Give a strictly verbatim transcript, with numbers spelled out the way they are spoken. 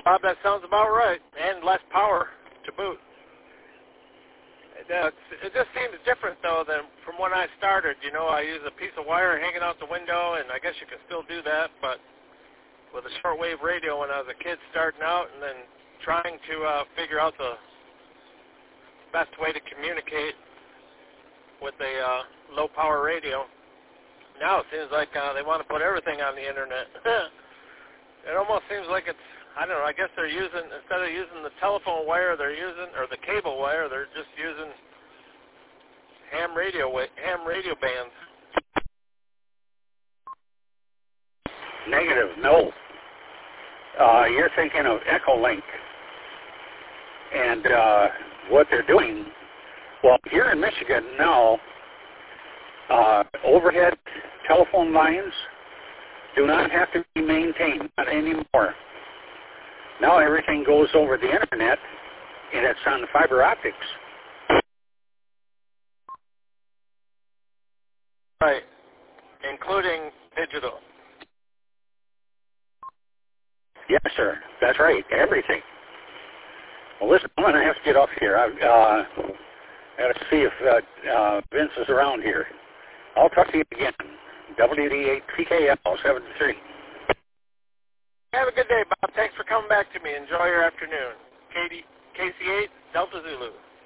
Bob, that sounds about right, and less power to boot. It, uh, it just seems different, though, than from when I started. You know, I use a piece of wire hanging out the window, and I guess you can still do that, but with a shortwave radio when I was a kid starting out and then trying to uh, figure out the best way to communicate with a uh, low-power radio. Now it seems like uh, they want to put everything on the internet. It almost seems like it's, I don't know, I guess they're using, instead of using the telephone wire, they're using, or the cable wire, they're just using ham radio, ham radio bands. Negative, no. Uh, you're thinking of Echolink. And uh, what they're doing, well, here in Michigan now, uh, overhead telephone lines do not have to be maintained, not anymore. Now everything goes over the internet, and it's on fiber optics. Right, including digital. Yes, sir. That's right. Everything. Well, listen, I'm going to have to get off here. I've uh, got to see if uh, uh, Vince is around here. I'll talk to you again. W D eight P K L seven three. Have a good day, Bob. Thanks for coming back to me. Enjoy your afternoon. K C eight, Delta Zulu.